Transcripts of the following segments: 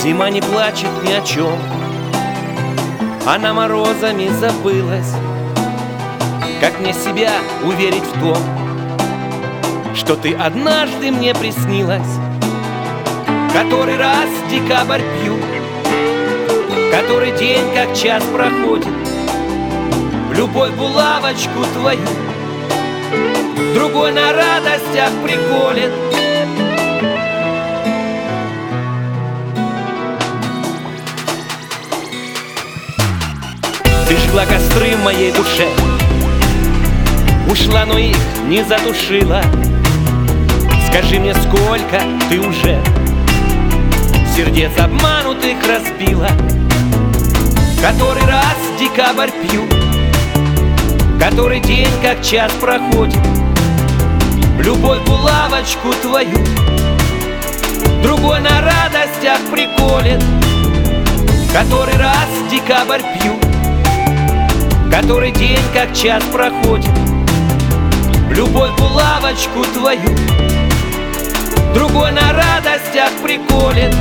Зима не плачет ни о чем, она морозами забылась. Как мне себя уверить в том, что ты однажды мне приснилась? Который раз декабрь пью, который день как час проходит, в любой булавочку твою другой на радостях приколет. Ты жгла костры в моей душе, ушла, но их не затушила. Скажи мне, сколько ты уже сердец обманутых разбила? Который раз декабрь пью, который день как час проходит, в любой булавочку твою другой на радостях приколет. Который раз декабрь пью, который день как час проходит, в любой булавочку твою другой на радостях приколет.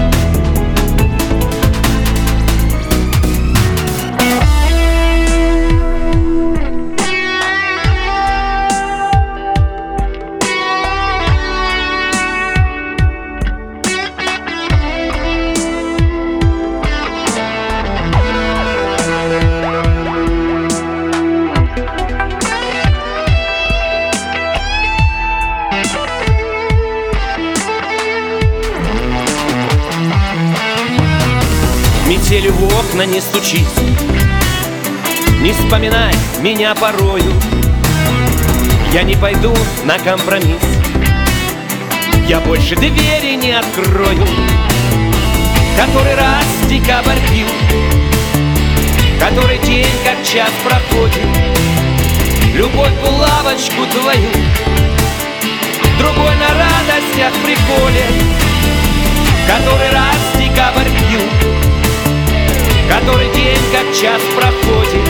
Метелью в окна не стучись, не вспоминай меня порою. Я не пойду на компромисс, я больше двери не открою. Который раз декабрь пью, который день как час проходит, любовь булавочку твою другой на радостях приколет. Который раз декабрь пью, который день как час проходит,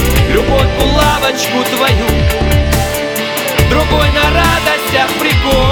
любовь булавочку твою другой на радостях приколет.